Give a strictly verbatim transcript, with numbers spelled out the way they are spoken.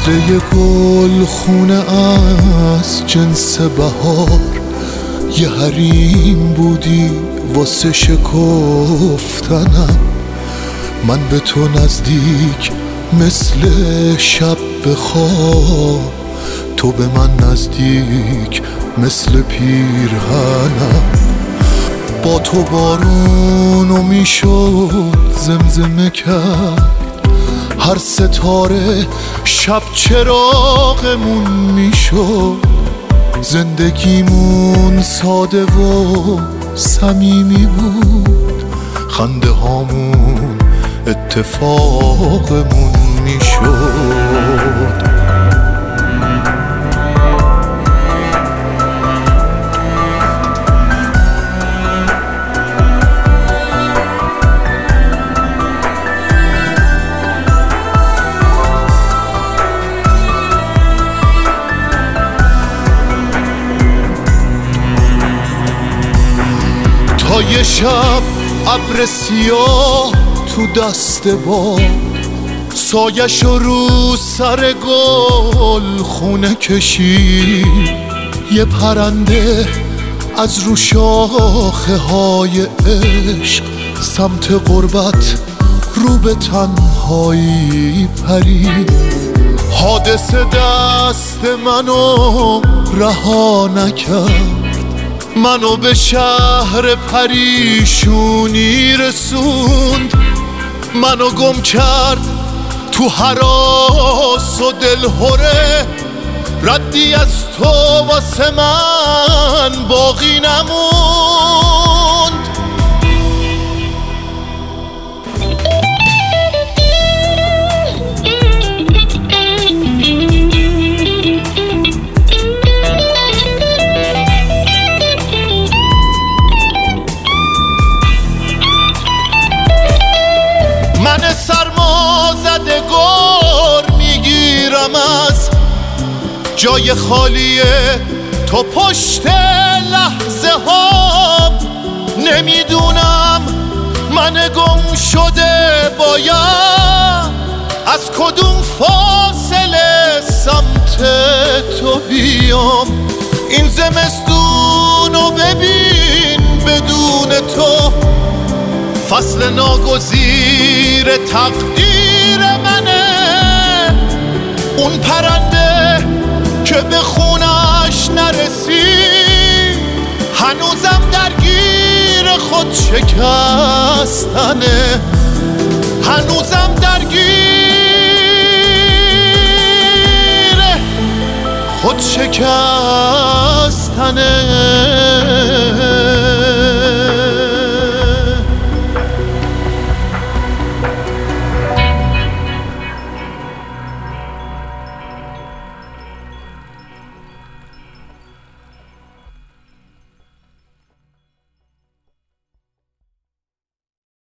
مثل یه گل خونه از جنس بهار، یه حریم بودی واسه شکفتنم. من به تو نزدیک مثل شب به خواب، تو به من نزدیک مثل پیرهنم. با تو بارونو میشد زمزمه کرد، هر ستاره شب چراغمون میشد. زندگیمون ساده و صمیمی بود، خنده هامون اتفاقمون میشد. تا یه شب ابر سیاه تو دست باد، سایش رو سر گل خونه کشید. یه پرنده از رو شاخه های عشق سمت غربت رو به تنهایی پرید. حادثه دست منو رها نکرد، منو به شهر پریشونی رسوند. منو گم کرد تو هراس و دلهره، ردی از تو واسه من باقی نموند. من سرما زده گر میگیرم از جای خالی تو پشت لحظه ها. نمیدونم من گم شده باید از کدوم فاصله سمت تو بیام. این زمستونو ببین بدون تو، فصل ناگزیر تقدیر منه. اون پرنده که به خونش نرسید، هنوزم درگیر خود شکستنه. هنوزم درگیر خود شکستنه.